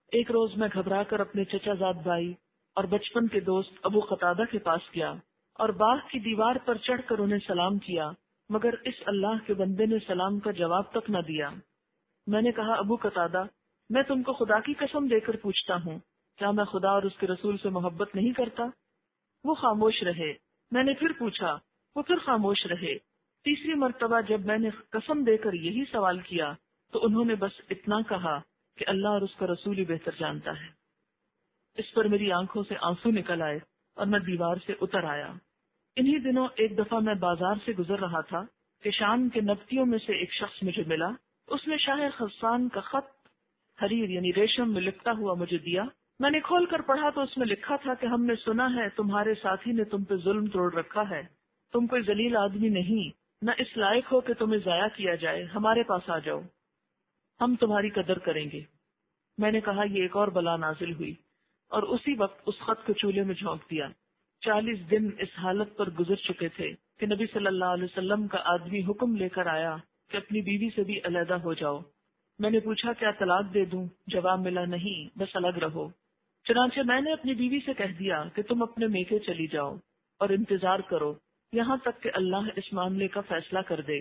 ایک روز میں گھبرا کر اپنے چچا زاد بھائی اور بچپن کے دوست ابو قتادہ کے پاس گیا اور باغ کی دیوار پر چڑھ کر انہیں سلام کیا، مگر اس اللہ کے بندے نے سلام کا جواب تک نہ دیا۔ میں نے کہا، ابو قتادہ، میں تم کو خدا کی قسم دے کر پوچھتا ہوں، کیا میں خدا اور اس کے رسول سے محبت نہیں کرتا؟ وہ خاموش رہے۔ میں نے پھر پوچھا، وہ پھر خاموش رہے۔ تیسری مرتبہ جب میں نے قسم دے کر یہی سوال کیا تو انہوں نے بس اتنا کہا کہ اللہ اور اس کا رسول ہی بہتر جانتا ہے۔ اس پر میری آنکھوں سے آنسو نکل آئے اور میں دیوار سے اتر آیا۔ انہی دنوں ایک دفعہ میں بازار سے گزر رہا تھا کہ شام کے نبتیوں میں سے ایک شخص مجھے ملا۔ اس نے شاہ خسان کا خط حریر یعنی ریشم میں لکھتا ہوا مجھے دیا۔ میں نے کھول کر پڑھا تو اس میں لکھا تھا کہ ہم نے سنا ہے تمہارے ساتھی نے تم پہ ظلم توڑ رکھا ہے، تم کوئی ذلیل آدمی نہیں، نہ اس لائق ہو کہ تمہیں ضائع کیا جائے، ہمارے پاس آ جاؤ، ہم تمہاری قدر کریں گے۔ میں نے کہا، یہ ایک اور بلا نازل ہوئی، اور اسی وقت اس خط کو چولہے میں جھونک دیا۔ 40 دن اس حالت پر گزر چکے تھے کہ نبی صلی اللہ علیہ وسلم کا آدمی حکم لے کر آیا کہ اپنی بیوی سے بھی علیحدہ ہو جاؤ۔ میں نے پوچھا، کیا طلاق دے دوں؟ جواب ملا، نہیں، بس الگ رہو۔ چنانچہ میں نے اپنی بیوی سے کہہ دیا کہ تم اپنے میکے چلی جاؤ اور انتظار کرو یہاں تک کہ اللہ اس معاملے کا فیصلہ کر دے۔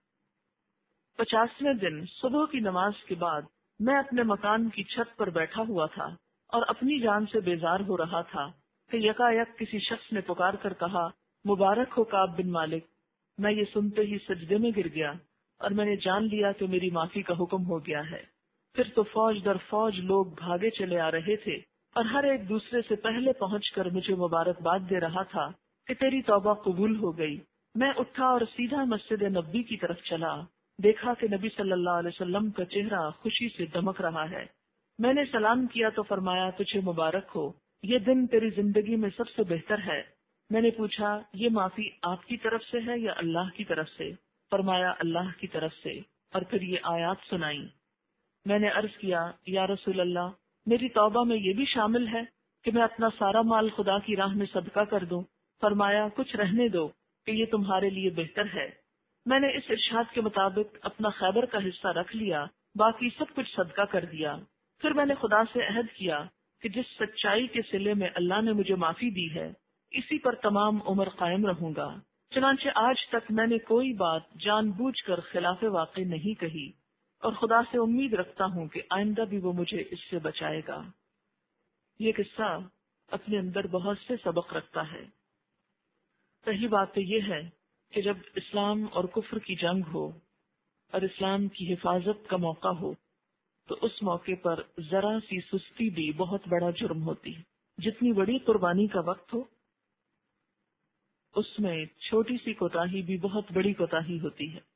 50ویں دن صبح کی نماز کے بعد میں اپنے مکان کی چھت پر بیٹھا ہوا تھا اور اپنی جان سے بیزار ہو رہا تھا کہ یکایک کسی شخص نے پکار کر کہا، مبارک ہو کعب بن مالک۔ میں یہ سنتے ہی سجدے میں گر گیا اور میں نے جان لیا کہ میری معافی کا حکم ہو گیا ہے۔ پھر تو فوج در فوج لوگ بھاگے چلے آ رہے تھے اور ہر ایک دوسرے سے پہلے پہنچ کر مجھے مبارکباد دے رہا تھا کہ تیری توبہ قبول ہو گئی۔ میں اٹھا اور سیدھا مسجد نبوی کی طرف چلا۔ دیکھا کہ نبی صلی اللہ علیہ وسلم کا چہرہ خوشی سے دمک رہا ہے۔ میں نے سلام کیا تو فرمایا، تجھے مبارک ہو، یہ دن تیری زندگی میں سب سے بہتر ہے۔ میں نے پوچھا، یہ معافی آپ کی طرف سے ہے یا اللہ کی طرف سے؟ فرمایا، اللہ کی طرف سے، اور پھر یہ آیات سنائی۔ میں نے عرض کیا، یا رسول اللہ، میری توبہ میں یہ بھی شامل ہے کہ میں اپنا سارا مال خدا کی راہ میں صدقہ کر دوں؟ فرمایا، کچھ رہنے دو کہ یہ تمہارے لیے بہتر ہے۔ میں نے اس ارشاد کے مطابق اپنا خیبر کا حصہ رکھ لیا، باقی سب کچھ صدقہ کر دیا۔ پھر میں نے خدا سے عہد کیا کہ جس سچائی کے صلے میں اللہ نے مجھے معافی دی ہے اسی پر تمام عمر قائم رہوں گا۔ چنانچہ آج تک میں نے کوئی بات جان بوجھ کر خلاف واقع نہیں کہی، اور خدا سے امید رکھتا ہوں کہ آئندہ بھی وہ مجھے اس سے بچائے گا۔ یہ قصہ اپنے اندر بہت سے سبق رکھتا ہے۔ صحیح بات تو یہ ہے کہ جب اسلام اور کفر کی جنگ ہو اور اسلام کی حفاظت کا موقع ہو تو اس موقع پر ذرا سی سستی بھی بہت بڑا جرم ہوتی ہے۔ جتنی بڑی قربانی کا وقت ہو اس میں چھوٹی سی کوتاہی بھی بہت بڑی کوتاہی ہوتی ہے،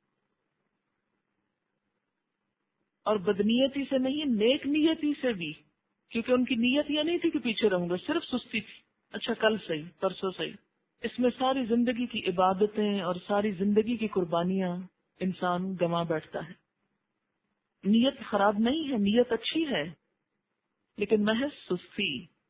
اور بدنیتی سے نہیں، نیک نیتی سے بھی، کیونکہ ان کی نیت یہ نہیں تھی کہ پیچھے رہوں گا، صرف سستی تھی۔ اچھا، کل صحیح، پرسوں صحیح۔ اس میں ساری زندگی کی عبادتیں اور ساری زندگی کی قربانیاں انسان گنوا بیٹھتا ہے۔ نیت خراب نہیں ہے، نیت اچھی ہے، لیکن محض سستی۔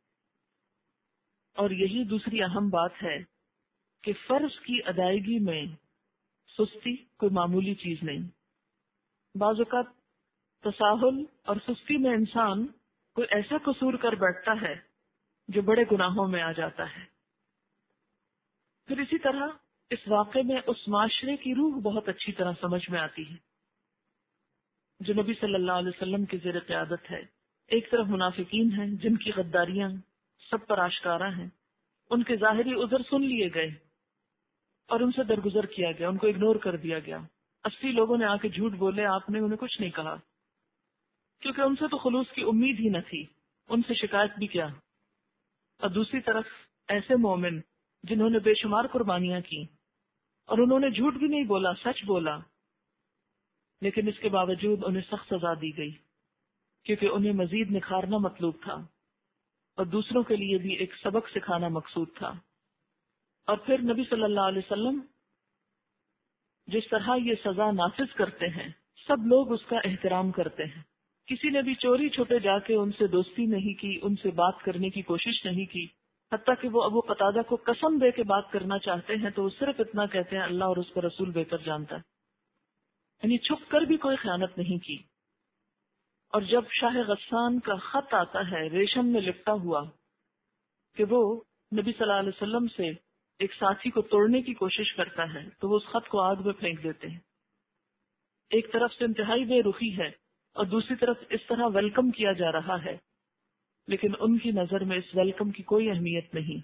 اور یہی دوسری اہم بات ہے کہ فرض کی ادائیگی میں سستی کوئی معمولی چیز نہیں۔ بعض اوقات تساہل اور سستی میں انسان کوئی ایسا قصور کر بیٹھتا ہے جو بڑے گناہوں میں آ جاتا ہے۔ پھر اسی طرح اس واقعے میں اس معاشرے کی روح بہت اچھی طرح سمجھ میں آتی ہے جو نبی صلی اللہ علیہ وسلم کی زیر قیادت ہے۔ ایک طرف منافقین ہیں جن کی غداریاں سب پر آشکارا ہیں، ان کے ظاہری عذر سن لیے گئے اور ان سے درگزر کیا گیا، ان کو اگنور کر دیا گیا۔ 80 لوگوں نے آ کے جھوٹ بولے، آپ نے انہیں کچھ نہیں کہا، کیونکہ ان سے تو خلوص کی امید ہی نہ تھی، ان سے شکایت بھی کیا۔ اور دوسری طرف ایسے مومن جنہوں نے بے شمار قربانیاں کی اور انہوں نے جھوٹ بھی نہیں بولا، سچ بولا، لیکن اس کے باوجود انہیں سخت سزا دی گئی، کیونکہ انہیں مزید نکھارنا مطلوب تھا اور دوسروں کے لیے بھی ایک سبق سکھانا مقصود تھا۔ اور پھر نبی صلی اللہ علیہ وسلم جس طرح یہ سزا نافذ کرتے ہیں سب لوگ اس کا احترام کرتے ہیں۔ کسی نے بھی چوری چھپے جا کے ان سے دوستی نہیں کی، ان سے بات کرنے کی کوشش نہیں کی، حتیٰ کہ وہ ابو قتادہ کو قسم دے کے بات کرنا چاہتے ہیں تو وہ صرف اتنا کہتے ہیں، اللہ اور اس کا رسول بہتر جانتا ہے، یعنی چھپ کر بھی کوئی خیانت نہیں کی۔ اور جب شاہ غسان کا خط آتا ہے ریشم میں لپٹا ہوا کہ وہ نبی صلی اللہ علیہ وسلم سے ایک ساتھی کو توڑنے کی کوشش کرتا ہے تو وہ اس خط کو آگ میں پھینک دیتے ہیں. ایک طرف سے انتہائی بے رخی ہے اور دوسری طرف اس طرح ویلکم کیا جا رہا ہے، لیکن ان کی نظر میں اس ویلکم کی کوئی اہمیت نہیں.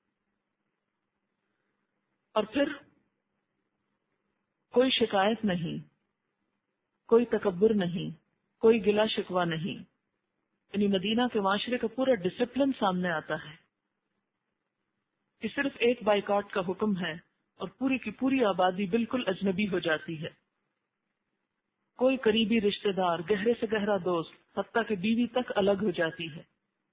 اور پھر کوئی شکایت نہیں، کوئی تکبر نہیں، کوئی گلا شکوہ نہیں. یعنی مدینہ کے معاشرے کا پورا ڈسپلن سامنے آتا ہے کہ صرف ایک بائیکاٹ کا حکم ہے اور پوری کی پوری آبادی بالکل اجنبی ہو جاتی ہے. کوئی قریبی رشتہ دار، گہرے سے گہرا دوست، حتیٰ کہ بیوی تک الگ ہو جاتی ہے.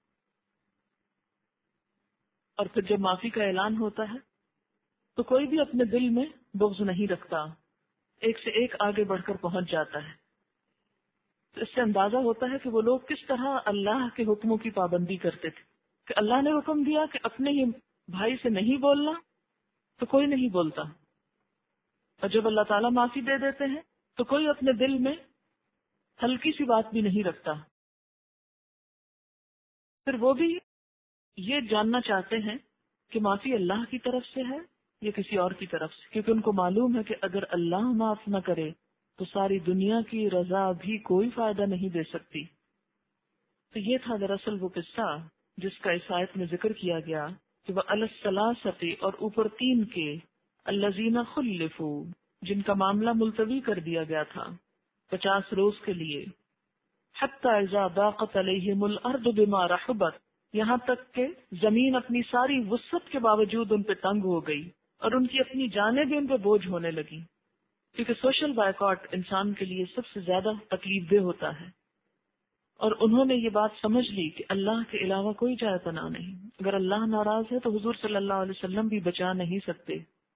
اور پھر جب معافی کا اعلان ہوتا ہے تو کوئی بھی اپنے دل میں بغض نہیں رکھتا، ایک سے ایک آگے بڑھ کر پہنچ جاتا ہے. تو اس سے اندازہ ہوتا ہے کہ وہ لوگ کس طرح اللہ کے حکموں کی پابندی کرتے تھے کہ اللہ نے حکم دیا کہ اپنے ہی بھائی سے نہیں بولنا تو کوئی نہیں بولتا، اور جب اللہ تعالیٰ معافی دے دیتے ہیں تو کوئی اپنے دل میں ہلکی سی بات بھی نہیں رکھتا. پھر وہ بھی یہ جاننا چاہتے ہیں کہ معافی اللہ کی طرف سے ہے یا کسی اور کی طرف سے، کیونکہ ان کو معلوم ہے کہ اگر اللہ معاف نہ کرے تو ساری دنیا کی رضا بھی کوئی فائدہ نہیں دے سکتی. تو یہ تھا دراصل وہ قصہ جس کا اس آیت میں ذکر کیا گیا کہ وہ الثلاثۃ اور اوپر 3 کے الذین خلفوا جن کا معاملہ ملتوی کر دیا گیا تھا 50 روز کے لیے، حتی اذا ضاقت علیہم الارض بما رحبت یہاں تک کہ زمین اپنی ساری وسعت کے باوجود ان پہ تنگ ہو گئی اور ان کی اپنی جانیں بھی ان پہ بوجھ ہونے لگی. کیونکہ سوشل بائیکاٹ انسان کے لیے سب سے زیادہ تکلیف دہ ہوتا ہے، اور انہوں نے یہ بات سمجھ لی کہ اللہ کے علاوہ کوئی جائے پناہ نہیں. اگر اللہ ناراض ہے تو حضور صلی اللہ علیہ وسلم بھی بچا نہیں سکتے.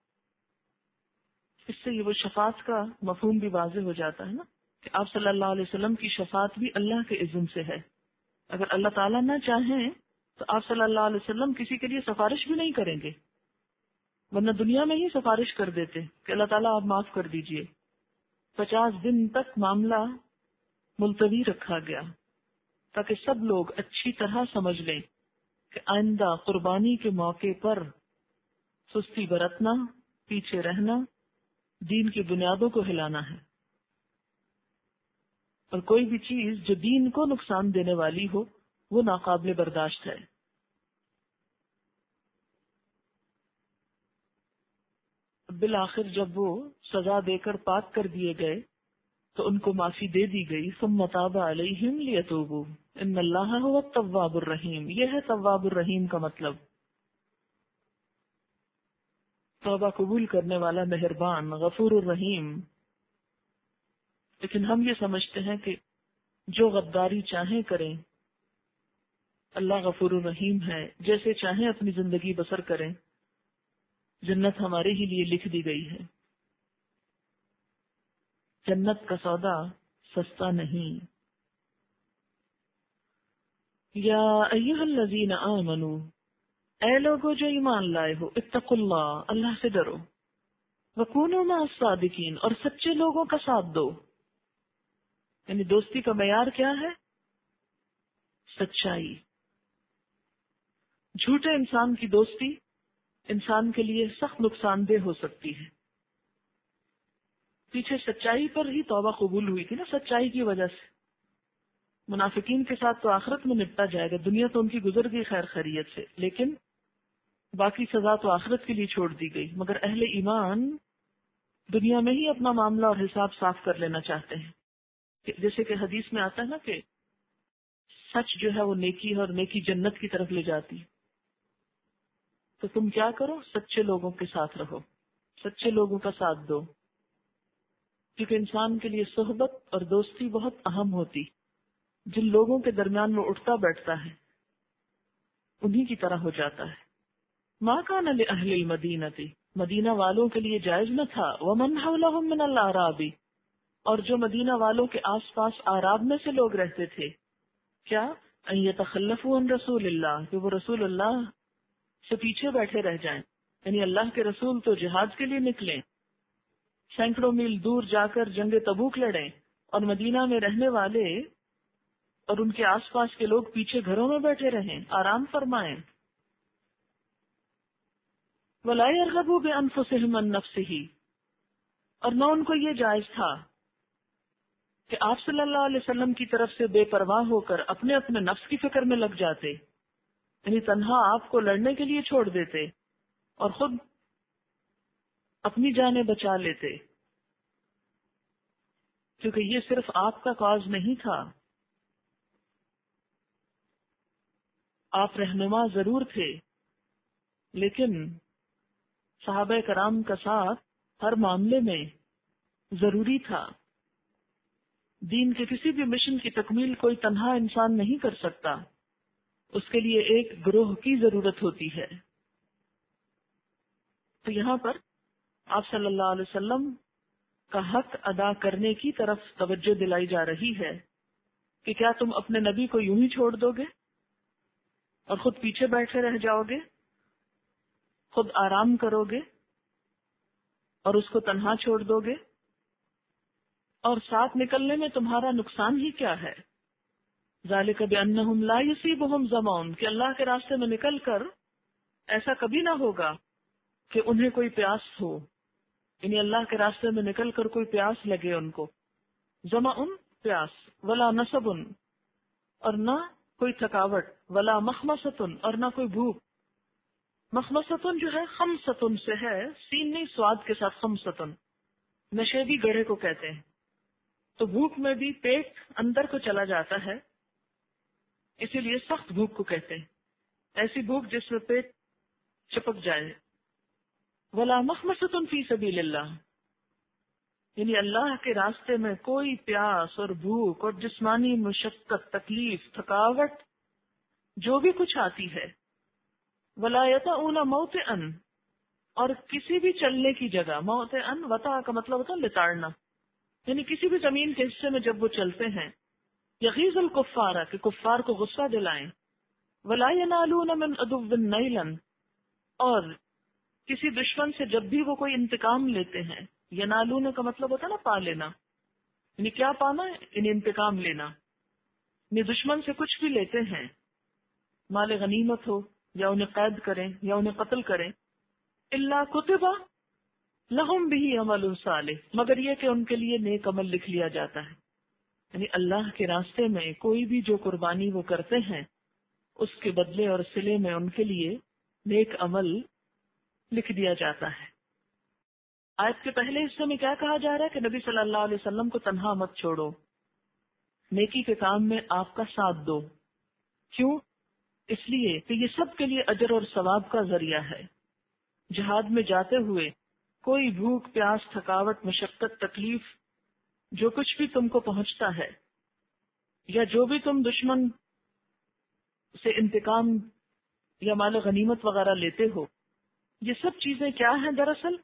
اس سے یہ وہ شفاعت کا مفہوم بھی واضح ہو جاتا ہے نا کہ آپ صلی اللہ علیہ وسلم کی شفاعت بھی اللہ کے اذن سے ہے. اگر اللہ تعالیٰ نہ چاہیں تو آپ صلی اللہ علیہ وسلم کسی کے لیے سفارش بھی نہیں کریں گے، ورنہ دنیا میں ہی سفارش کر دیتے کہ اللہ تعالیٰ آپ معاف کر دیجئے. 50 دن تک معاملہ ملتوی رکھا گیا تاکہ سب لوگ اچھی طرح سمجھ لیں کہ آئندہ قربانی کے موقع پر سستی برتنا، پیچھے رہنا، دین کی بنیادوں کو ہلانا ہے، اور کوئی بھی چیز جو دین کو نقصان دینے والی ہو وہ ناقابل برداشت ہے. بالآخر جب وہ سزا دے کر پاک کر دیے گئے تو ان کو معافی دے دی گئی. ثم تاب علیہم لیتوبوا ان اللہ هو التواب الرحیم. یہ ہے تواب الرحیم کا مطلب، توبہ قبول کرنے والا، مہربان، غفور الرحیم. لیکن ہم یہ سمجھتے ہیں کہ جو غداری چاہیں کریں، اللہ غفور الرحیم ہے، جیسے چاہیں اپنی زندگی بسر کریں، جنت ہمارے ہی لیے لکھ دی گئی ہے. جنت کا سودا سستا نہیں. یا ایھا الذین آمنوا، اے لوگو جو ایمان لائے ہو، اتقوا اللہ، اللہ سے ڈرو، وکونوا مع الصادقین، اور سچے لوگوں کا ساتھ دو. یعنی دوستی کا معیار کیا ہے؟ سچائی. جھوٹے انسان کی دوستی انسان کے لیے سخت نقصان دہ ہو سکتی ہے. پیچھے سچائی پر ہی توبہ قبول ہوئی تھی نا، سچائی کی وجہ سے. منافقین کے ساتھ تو آخرت میں نپٹا جائے گا، دنیا تو ان کی گزر گئی خیر خیریت سے، لیکن باقی سزا تو آخرت کے لیے چھوڑ دی گئی. مگر اہل ایمان دنیا میں ہی اپنا معاملہ اور حساب صاف کر لینا چاہتے ہیں. جیسے کہ حدیث میں آتا ہے نا کہ سچ جو ہے وہ نیکی ہے اور نیکی جنت کی طرف لے جاتی ہے. تو تم کیا کرو؟ سچے لوگوں کے ساتھ رہو، سچے لوگوں کا ساتھ دو، کیونکہ انسان کے لیے صحبت اور دوستی بہت اہم ہوتی. جن لوگوں کے درمیان وہ اٹھتا بیٹھتا ہے انہی کی طرح ہو جاتا ہے. ما کان لأہل المدینۃ، مدینہ والوں کے لیے جائز نہ تھا، ومن حولہم من الاعراب، اور جو مدینہ والوں کے آس پاس اعراب میں سے لوگ رہتے تھے، کیا ان یتخلفوا عن رسول اللہ، کہ وہ رسول اللہ سے پیچھے بیٹھے رہ جائیں. یعنی اللہ کے رسول تو جہاد کے لیے نکلیں، سینکڑوں میل دور جا کر جنگ تبوک لڑیں، اور مدینہ میں رہنے والے اور ان کے آس پاس کے لوگ پیچھے گھروں میں بیٹھے رہیں، آرام فرمائیں. وَلَا يَرْغَبُوا بِأَنفُسِهِمْ عَن نَفْسِهِ، اور نہ ان کو یہ جائز تھا کہ آپ صلی اللہ علیہ وسلم کی طرف سے بے پرواہ ہو کر اپنے اپنے نفس کی فکر میں لگ جاتے، یعنی تنہا آپ کو لڑنے کے لیے چھوڑ دیتے اور خود اپنی جانیں بچا لیتے، کیونکہ یہ صرف آپ کا کاز نہیں تھا. آپ رہنما ضرور تھے، لیکن صحابہ کرام کا ساتھ ہر معاملے میں ضروری تھا. دین کے کسی بھی مشن کی تکمیل کوئی تنہا انسان نہیں کر سکتا، اس کے لیے ایک گروہ کی ضرورت ہوتی ہے. تو یہاں پر آپ صلی اللہ علیہ وسلم کا حق ادا کرنے کی طرف توجہ دلائی جا رہی ہے کہ کیا تم اپنے نبی کو یوں ہی چھوڑ دو گے اور خود پیچھے بیٹھے رہ جاؤ گے، خود آرام کرو گے اور اس کو تنہا چھوڑ دو گے، اور ساتھ نکلنے میں تمہارا نقصان ہی کیا ہے؟ ذالک بانہم لا یصیبہم ظمأ، کہ اللہ کے راستے میں نکل کر ایسا کبھی نہ ہوگا کہ انہیں کوئی پیاس ہو، یعنی اللہ کے راستے میں نکل کر کوئی پیاس لگے ان کو. ظمأ پیاس، ولا نصب اور نہ کوئی تھکاوٹ، ولا مخمصۃ اور نہ کوئی بھوک. مخمصۃ جو ہے خمسۃ سے ہے، سین نہیں سواد کے ساتھ خمسۃ، نشیبی گڑھے کو کہتے ہیں. تو بھوک میں بھی پیٹ اندر کو چلا جاتا ہے، اسی لیے سخت بھوک کو کہتے ہیں، ایسی بھوک جس میں پیٹ چپک جائے. ولا مخمصۃ فی سبیل اللہ، یعنی اللہ کے راستے میں کوئی پیاس اور بھوک اور جسمانی مشقت، تکلیف، تھکاوٹ جو بھی کچھ آتی ہے. ولا یطؤون موطئا، اور کسی بھی چلنے کی جگہ، موطئا وطأ کا مطلب ہوتا ہے لتاڑنا، یعنی کسی بھی زمین کے حصے میں جب وہ چلتے ہیں، یغیظ الکفار، کہ کفار کو غصہ دلائیں. ولا ینالون من عدو نیلا، اور کسی دشمن سے جب بھی وہ کوئی انتقام لیتے ہیں، ینالون کا مطلب ہوتا ہے نا پا لینا، یعنی کیا پانا، یعنی انتقام لینا، یعنی دشمن سے کچھ بھی لیتے ہیں، مال غنیمت ہو یا انہیں قید کریں یا انہیں قتل کریں، الا کتب لہم بھی عمل صالح، مگر یہ کہ ان کے لیے نیک عمل لکھ لیا جاتا ہے. یعنی اللہ کے راستے میں کوئی بھی جو قربانی وہ کرتے ہیں، اس کے بدلے اور صلے میں ان کے لیے نیک عمل لکھ دیا جاتا ہے. آیت کے پہلے حصے میں کیا کہا جا رہا ہے کہ نبی صلی اللہ علیہ وسلم کو تنہا مت چھوڑو، نیکی کے کام میں آپ کا ساتھ دو. کیوں؟ اس لیے کہ یہ سب کے لیے اجر اور ثواب کا ذریعہ ہے. جہاد میں جاتے ہوئے کوئی بھوک، پیاس، تھکاوٹ، مشقت، تکلیف جو کچھ بھی تم کو پہنچتا ہے، یا جو بھی تم دشمن سے انتقام یا مال غنیمت وغیرہ لیتے ہو، یہ سب چیزیں کیا ہیں؟ دراصل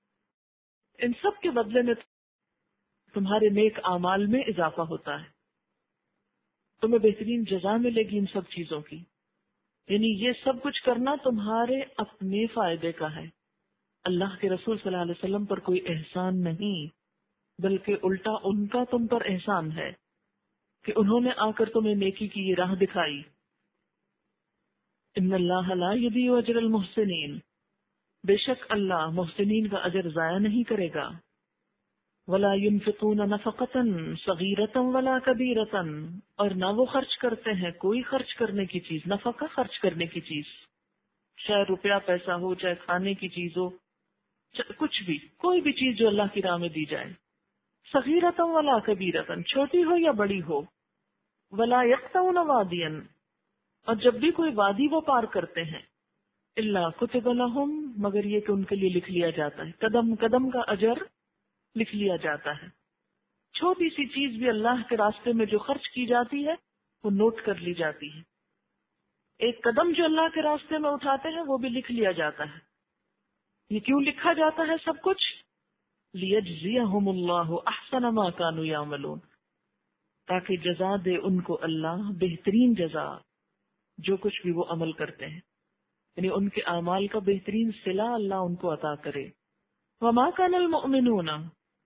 ان سب کے بدلے میں تمہارے نیک اعمال میں اضافہ ہوتا ہے، تمہیں بہترین جزا ملے گی ان سب چیزوں کی. یعنی یہ سب کچھ کرنا تمہارے اپنے فائدے کا ہے، اللہ کے رسول صلی اللہ علیہ وسلم پر کوئی احسان نہیں، بلکہ الٹا ان کا تم پر احسان ہے کہ انہوں نے آ کر تمہیں نیکی کی یہ راہ دکھائی. ان اللہ لا یضیع اجر المحسنین، بے شک اللہ محسنین کا اجر ضائع نہیں کرے گا. ولا ينفقون نفقة صغيرة ولا كبيرة، اور نہ وہ خرچ کرتے ہیں کوئی خرچ کرنے کی چیز، نفقہ خرچ کرنے کی چیز، چاہے روپیہ پیسہ ہو، چاہے کھانے کی چیز ہو، کچھ بھی، کوئی بھی چیز جو اللہ کی راہ میں دی جائے. صغیرة ولا کبیرة، چھوٹی ہو یا بڑی ہو. ولا یقطعون وادیا، اور جب بھی کوئی وادی وہ پار کرتے ہیں، الا کتب لہم، مگر یہ کہ ان کے لیے لکھ لیا جاتا ہے، قدم قدم کا اجر لکھ لیا جاتا ہے. چھوٹی سی چیز بھی اللہ کے راستے میں جو خرچ کی جاتی ہے وہ نوٹ کر لی جاتی ہے. ایک قدم جو اللہ کے راستے میں اٹھاتے ہیں وہ بھی لکھ لیا جاتا ہے. یہ کیوں لکھا جاتا ہے سب کچھ؟ لیجزیہم اللہ احسن ما کانوا یعملون، تاکہ جزا دے ان کو اللہ بہترین جزا جو کچھ بھی وہ عمل کرتے ہیں، یعنی ان کے اعمال کا بہترین صلہ اللہ ان کو عطا کرے. وما کان المؤمنون،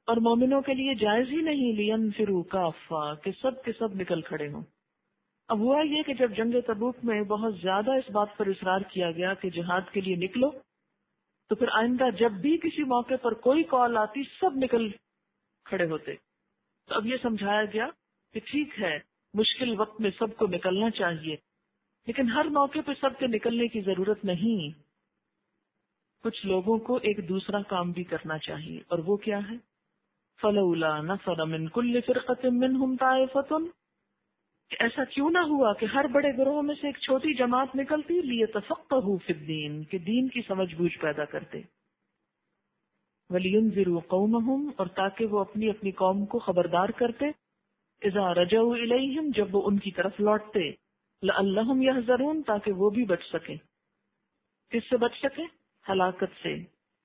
اور مومنوں کے لیے جائز ہی نہیں لینفروا کافہ کہ سب کے سب نکل کھڑے ہوں۔ اب ہوا یہ کہ جب جنگ تبوک میں بہت زیادہ اس بات پر اصرار کیا گیا کہ جہاد کے لیے نکلو، تو پھر آئندہ جب بھی کسی موقع پر کوئی کال آتی سب نکل کھڑے ہوتے۔ تو اب یہ سمجھایا گیا کہ ٹھیک ہے مشکل وقت میں سب کو نکلنا چاہیے، لیکن ہر موقع پہ سب کے نکلنے کی ضرورت نہیں، کچھ لوگوں کو ایک دوسرا کام بھی کرنا چاہیے، اور وہ کیا ہے؟ فَلَوْلَا نَفَرَ مِن كُلِّ فِرْقَةٍ مِّنْهُمْ طَائِفَةٌ، کہ ایسا کیوں نہ ہوا کہ ہر بڑے گروہ میں سے ایک چھوٹی جماعت نکلتی، لِيَتَفَقَّهُوا فِي الدِّينِ کہ دین کی سمجھ بوجھ پیدا کرتے، وَلِيُنذِرُوا قَوْمَهُمْ اور تاکہ وہ اپنی اپنی قوم کو خبردار کرتے، اذا رجعوا الیہم جب وہ ان کی طرف لوٹتے، لعلہم یحذرون تاکہ وہ بھی بچ سکیں۔ کس سے بچ سکیں؟ ہلاکت سے،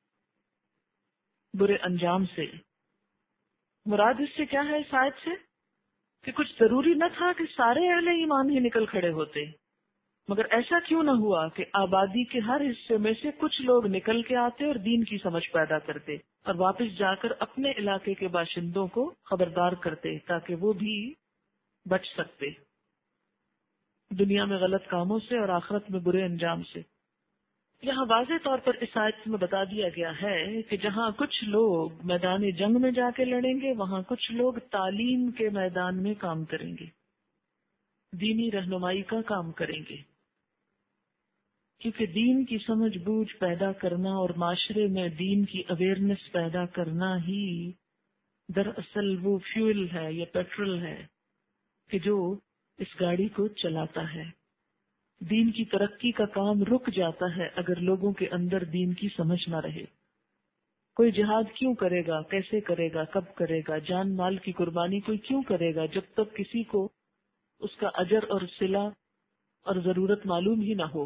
برے انجام سے۔ مراد اس سے کیا ہے اس آیت سے؟ کہ کچھ ضروری نہ تھا کہ سارے اہل ایمان ہی نکل کھڑے ہوتے، مگر ایسا کیوں نہ ہوا کہ آبادی کے ہر حصے میں سے کچھ لوگ نکل کے آتے اور دین کی سمجھ پیدا کرتے، اور واپس جا کر اپنے علاقے کے باشندوں کو خبردار کرتے تاکہ وہ بھی بچ سکتے دنیا میں غلط کاموں سے اور آخرت میں برے انجام سے۔ یہاں واضح طور پر اس آیت میں بتا دیا گیا ہے کہ جہاں کچھ لوگ میدان جنگ میں جا کے لڑیں گے، وہاں کچھ لوگ تعلیم کے میدان میں کام کریں گے، دینی رہنمائی کا کام کریں گے، کیونکہ دین کی سمجھ بوجھ پیدا کرنا اور معاشرے میں دین کی اویئرنیس پیدا کرنا ہی دراصل وہ فیول ہے یا پیٹرول ہے کہ جو اس گاڑی کو چلاتا ہے۔ دین کی ترقی کا کام رک جاتا ہے اگر لوگوں کے اندر دین کی سمجھ نہ رہے۔ کوئی جہاد کیوں کرے گا، کیسے کرے گا، کب کرے گا، جان مال کی قربانی کوئی کیوں کرے گا جب تک کسی کو اس کا اجر اور صلہ اور ضرورت معلوم ہی نہ ہو۔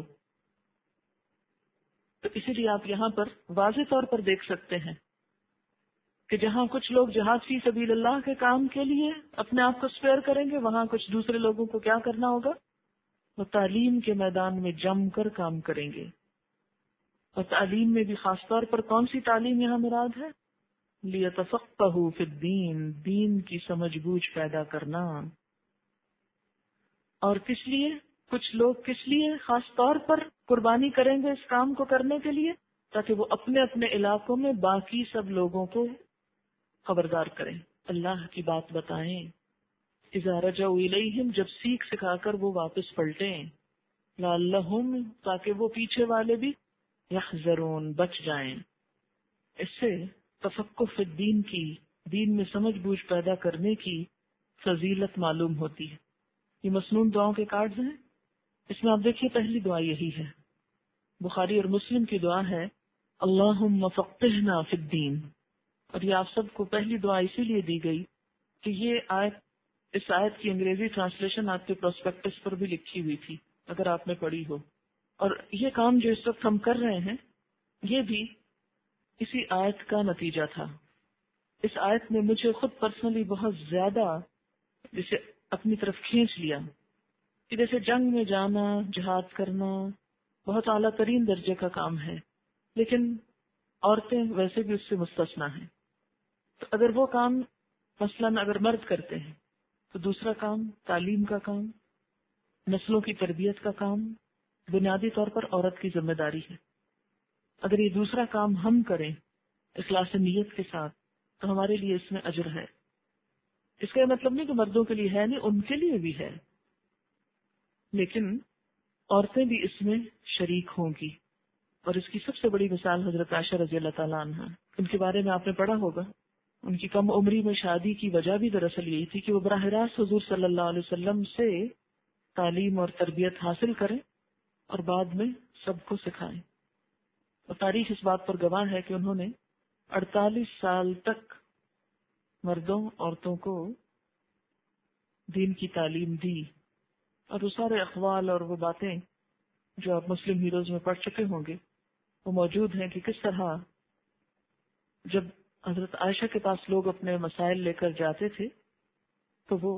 تو اسی لیے آپ یہاں پر واضح طور پر دیکھ سکتے ہیں کہ جہاں کچھ لوگ جہاد فی سبیل اللہ کے کام کے لیے اپنے آپ کو اسپیئر کریں گے، وہاں کچھ دوسرے لوگوں کو کیا کرنا ہوگا؟ وہ تعلیم کے میدان میں جم کر کام کریں گے۔ اور تعلیم میں بھی خاص طور پر کون سی تعلیم یہاں مراد ہے؟ لِيَتَفَقَّهُوا فِي الدِّينِ دین کی سمجھ بوجھ پیدا کرنا۔ اور کس لیے؟ کچھ لوگ کس لیے خاص طور پر قربانی کریں گے اس کام کو کرنے کے لیے؟ تاکہ وہ اپنے اپنے علاقوں میں باقی سب لوگوں کو خبردار کریں، اللہ کی بات بتائیں۔ اذا رجعوا الیہم جب سیکھ سکھا کر وہ واپس پلٹیں، لعلہم تاکہ وہ پیچھے والے بھی یحذرون بچ جائیں۔ اس سے تفقہ فی الدین کی، دین میں سمجھ بوجھ پیدا کرنے کی فضیلت معلوم ہوتی ہے۔ یہ مسنون دعاؤں کے کارڈز ہیں، اس میں آپ دیکھیے پہلی دعا یہی ہے، بخاری اور مسلم کی دعا ہے اللہم فقہنا فی الدین، اور یہ آپ سب کو پہلی دعا اسی لیے دی گئی کہ یہ آیت، اس آیت کی انگریزی ٹرانسلیشن آپ کے پروسپیکٹس پر بھی لکھی ہوئی تھی اگر آپ نے پڑھی ہو، اور یہ کام جو اس وقت ہم کر رہے ہیں یہ بھی اسی آیت کا نتیجہ تھا۔ اس آیت نے مجھے خود پرسنلی بہت زیادہ جسے اپنی طرف کھینچ لیا کہ جیسے جنگ میں جانا، جہاد کرنا بہت اعلیٰ ترین درجے کا کام ہے، لیکن عورتیں ویسے بھی اس سے مستثنا ہیں۔ تو اگر وہ کام مثلاً اگر مرد کرتے ہیں تو دوسرا کام تعلیم کا کام، نسلوں کی تربیت کا کام بنیادی طور پر عورت کی ذمہ داری ہے۔ اگر یہ دوسرا کام ہم کریں اخلاص نیت کے ساتھ تو ہمارے لیے اس میں اجر ہے۔ اس کا یہ مطلب نہیں کہ مردوں کے لیے ہے نہیں، ان کے لیے بھی ہے، لیکن عورتیں بھی اس میں شریک ہوں گی۔ اور اس کی سب سے بڑی مثال حضرت عائشہ رضی اللہ تعالیٰ عنہ، ان کے بارے میں آپ نے پڑھا ہوگا۔ ان کی کم عمری میں شادی کی وجہ بھی دراصل یہی تھی کہ وہ براہ راست حضور صلی اللہ علیہ وسلم سے تعلیم اور تربیت حاصل کریں اور بعد میں سب کو سکھائیں۔ اور تاریخ اس بات پر گواہ ہے کہ انہوں نے 48 سال تک مردوں عورتوں کو دین کی تعلیم دی، اور وہ سارے اقوال اور وہ باتیں جو آپ مسلم ہیروز میں پڑھ چکے ہوں گے وہ موجود ہیں کہ کس طرح جب حضرت عائشہ کے پاس لوگ اپنے مسائل لے کر جاتے تھے تو وہ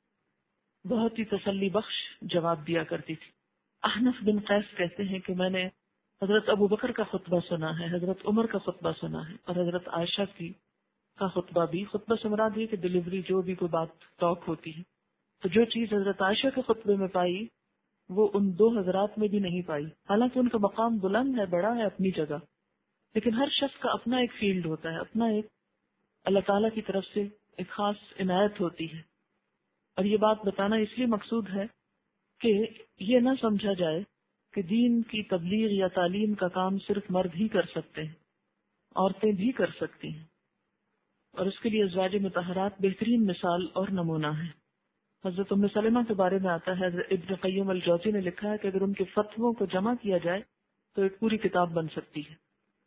بہت ہی تسلی بخش جواب دیا کرتی تھی۔ احنف بن قیس کہتے ہیں کہ میں نے حضرت ابو بکر کا خطبہ سنا ہے، حضرت عمر کا خطبہ سنا ہے، اور حضرت عائشہ کی کا خطبہ بھی، خطبہ سے مراد یہ کہ ڈلیوری، جو بھی کوئی بات ٹاک ہوتی ہے، تو جو چیز حضرت عائشہ کے خطبے میں پائی وہ ان دو حضرات میں بھی نہیں پائی، حالانکہ ان کا مقام بلند ہے، بڑا ہے اپنی جگہ، لیکن ہر شخص کا اپنا ایک فیلڈ ہوتا ہے، اپنا ایک اللہ تعالیٰ کی طرف سے ایک خاص عنایت ہوتی ہے. اور یہ بات بتانا اس لیے مقصود ہے کہ یہ نہ سمجھا جائے کہ دین کی تبلیغ یا تعلیم کا کام صرف مرد ہی کر سکتے ہیں، عورتیں بھی کر سکتی ہیں، اور اس کے لیے ازواج مطہرات بہترین مثال اور نمونہ ہے. حضرت ام سلمہ کے بارے میں آتا ہے، ابن قیم الجوزی نے لکھا ہے کہ اگر ان کے فتووں کو جمع کیا جائے تو ایک پوری کتاب بن سکتی ہے.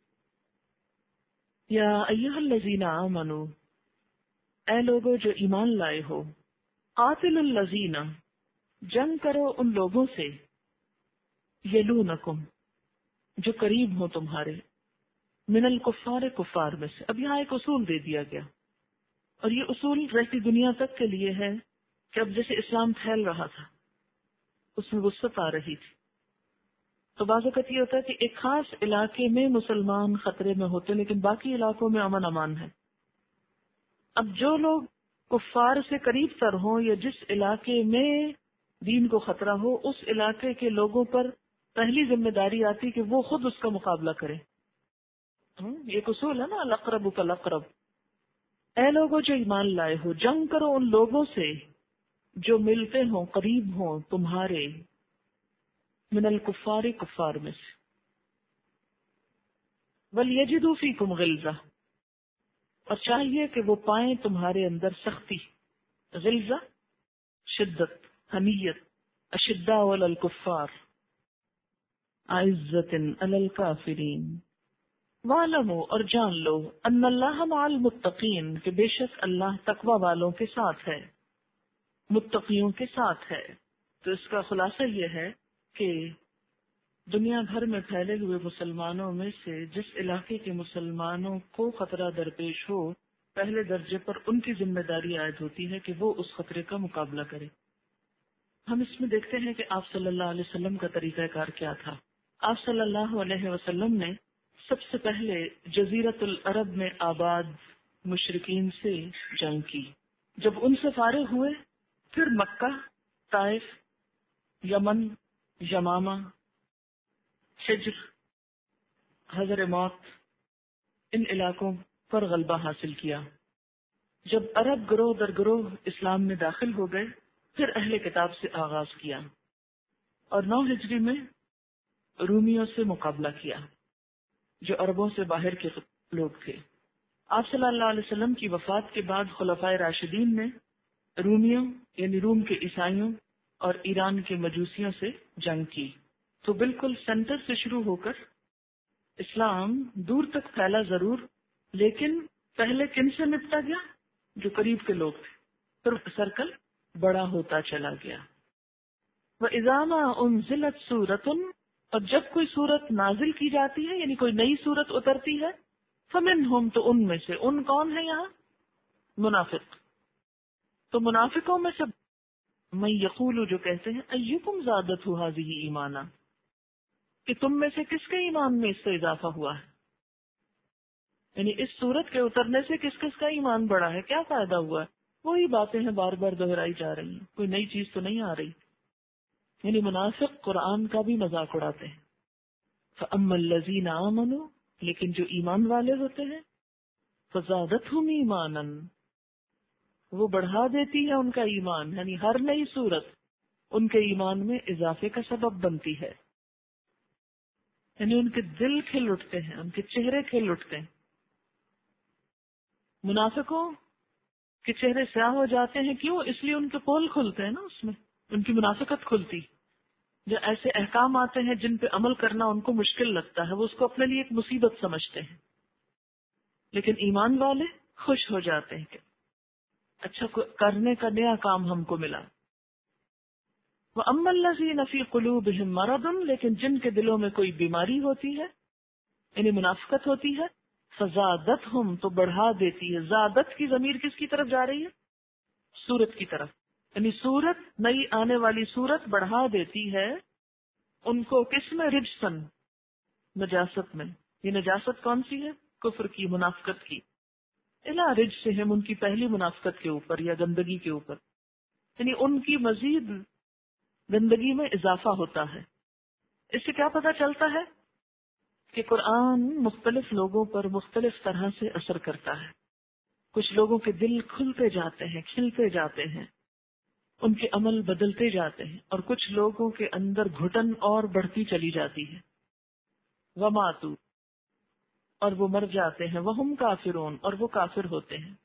یا ایھا الذین آمنوا، اے لوگوں جو ایمان لائے ہو، قاتل الذین، جنگ کرو ان لوگوں سے، یلونکم، جو قریب ہو تمہارے، من الکفار، کفار میں سے. اب یہاں ایک اصول دے دیا گیا، اور یہ اصول رہتی دنیا تک کے لیے ہے کہ اب جیسے اسلام پھیل رہا تھا اس میں وسعت آ رہی تھی، تو بعض اوقات یہ ہوتا ہے کہ ایک خاص علاقے میں مسلمان خطرے میں ہوتے لیکن باقی علاقوں میں امن امان ہے. اب جو لوگ کفار سے قریب تر ہوں یا جس علاقے میں دین کو خطرہ ہو، اس علاقے کے لوگوں پر پہلی ذمہ داری آتی کہ وہ خود اس کا مقابلہ کریں. یہ ایک اصول ہے نا، الاقرب فالاقرب. اے لوگوں جو ایمان لائے ہو، جنگ کرو ان لوگوں سے جو ملتے ہوں، قریب ہوں تمہارے، من الکفار، کفار میں سے، وَلْيَجِدُوا فِيكُمْ غِلْظَةً، اور چاہیے کہ وہ پائیں تمہارے اندر سختی. غلظہ شدت، حمیت. اشداء علی الکفار عزت علی الکافرین. وَاعْلَمُوا، اور جان لو، ان اللہ مع المتقین، کہ بے شک اللہ تقوی والوں کے ساتھ ہے، متقیوں کے ساتھ ہے. تو اس کا خلاصہ یہ ہے کہ دنیا بھر میں پھیلے ہوئے مسلمانوں میں سے جس علاقے کے مسلمانوں کو خطرہ درپیش ہو، پہلے درجے پر ان کی ذمہ داری عائد ہوتی ہے کہ وہ اس خطرے کا مقابلہ کرے. ہم اس میں دیکھتے ہیں کہ آپ صلی اللہ علیہ وسلم کا طریقہ کار کیا تھا. آپ صلی اللہ علیہ وسلم نے سب سے پہلے جزیرت العرب میں آباد مشرکین سے جنگ کی. جب ان سے فارغ ہوئے پھر مکہ، طائف، یمن، یمامہ، حجر، حضر موت، ان علاقوں پر غلبہ حاصل کیا. جب عرب گروہ در گروہ اسلام میں داخل ہو گئے پھر اہل کتاب سے آغاز کیا اور 9 ہجری میں رومیوں سے مقابلہ کیا جو عربوں سے باہر کے لوگ تھے. آپ صلی اللہ علیہ وسلم کی وفات کے بعد خلفائے راشدین نے رومیوں یعنی روم کے عیسائیوں اور ایران کے مجوسیوں سے جنگ کی. تو بالکل سینٹر سے شروع ہو کر اسلام دور تک پھیلا ضرور، لیکن پہلے کن سے نپٹا گیا؟ جو قریب کے لوگ تھے. پھر سرکل بڑا ہوتا چلا گیا. وَإِذَا مَا أُنزِلَتْ سُورَةٌ، اور جب کوئی سورت نازل کی جاتی ہے یعنی کوئی نئی سورت اترتی ہے، فَمِنْهُمْ، تو ان میں سے، ان کون ہے یہاں؟ منافق. تو منافقوں میں سے من یقول، جو کہتے ہیں ایکم زادتہ ھذہ ایمانا، کہ تم میں سے کس کے ایمان میں اس سے اضافہ ہوا ہے، یعنی اس سورت کے اترنے سے کس کس کا ایمان بڑھا ہے، کیا فائدہ ہوا ہے. وہی باتیں ہیں بار بار دہرائی جا رہی ہیں، کوئی نئی چیز تو نہیں آ رہی. یعنی منافق قرآن کا بھی مذاق اڑاتے ہیں. فَأَمَّا الَّذِينَ آمَنُوا، لیکن جو ایمان والے ہوتے ہیں، فَزَادَتْهُمْ ایمانًا، وہ بڑھا دیتی ہے ان کا ایمان، یعنی ہر نئی صورت ان کے ایمان میں اضافے کا سبب بنتی ہے. یعنی ان کے دل کھل اٹھتے ہیں، ان کے چہرے کھل اٹھتے ہیں. منافقوں کے چہرے سیاہ ہو جاتے ہیں، کیوں؟ اس لیے ان کے پول کھلتے ہیں نا، اس میں ان کی منافقت کھلتی. جو ایسے احکام آتے ہیں جن پہ عمل کرنا ان کو مشکل لگتا ہے، وہ اس کو اپنے لیے ایک مصیبت سمجھتے ہیں. لیکن ایمان والے خوش ہو جاتے ہیں کہ اچھا کرنے کا نیا کام ہم کو ملا. وَأَمَّا الَّذِينَ فِي قُلُوبِهِم مَرَضٌ، لیکن جن کے دلوں میں کوئی بیماری ہوتی ہے یعنی منافقت ہوتی ہے، فَزَادَتْهُمْ، تو بڑھا دیتی ہے. زادت کی ضمیر کس کی طرف جا رہی ہے؟ سورت کی طرف. یعنی سورت، نئی آنے والی سورت بڑھا دیتی ہے ان کو. کس میں؟ رجسن، نجاست میں. یہ نجاست کون سی ہے؟ کفر کی، منافقت کی. الا رجسہم، ان کی پہلی منافقت کے اوپر یا گندگی کے اوپر، یعنی ان کی مزید گندگی میں اضافہ ہوتا ہے۔ اس سے کیا پتہ چلتا ہے کہ قرآن مختلف لوگوں پر مختلف طرح سے اثر کرتا ہے۔ کچھ لوگوں کے دل کھلتے جاتے ہیں، کھلتے جاتے ہیں، ان کے عمل بدلتے جاتے ہیں، اور کچھ لوگوں کے اندر گھٹن اور بڑھتی چلی جاتی ہے۔ وماتو، اور وہ مر جاتے ہیں، وہم کافرون، اور وہ کافر ہوتے ہیں۔